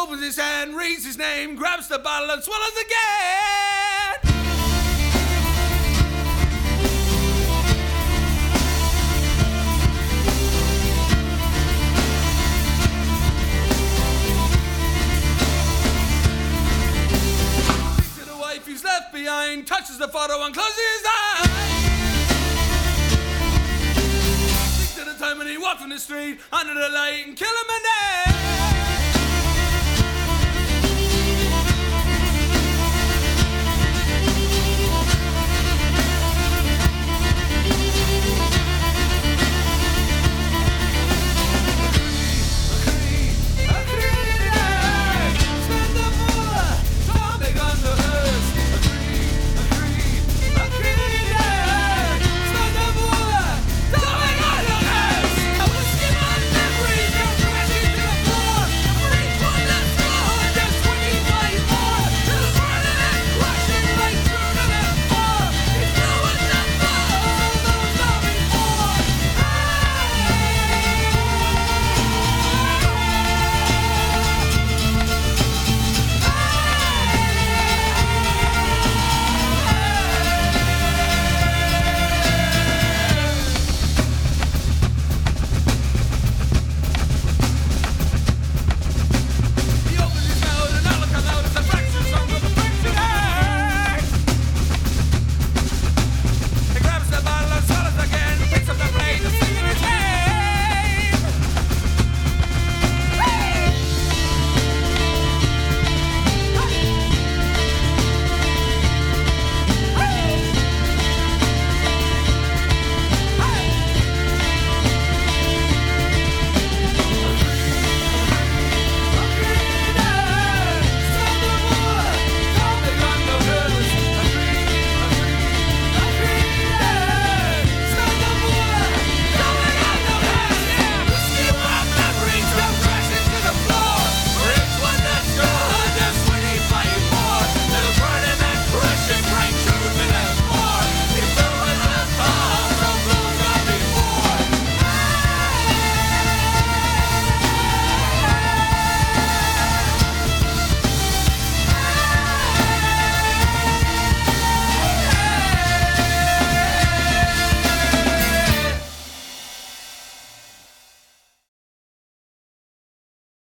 opens his hand, reads his name, grabs the bottle and swallows again. Thinks of the wife he's left behind, touches the photo and closes his eyes. Thinks of the time when he walked on the street under the light and killed him a name.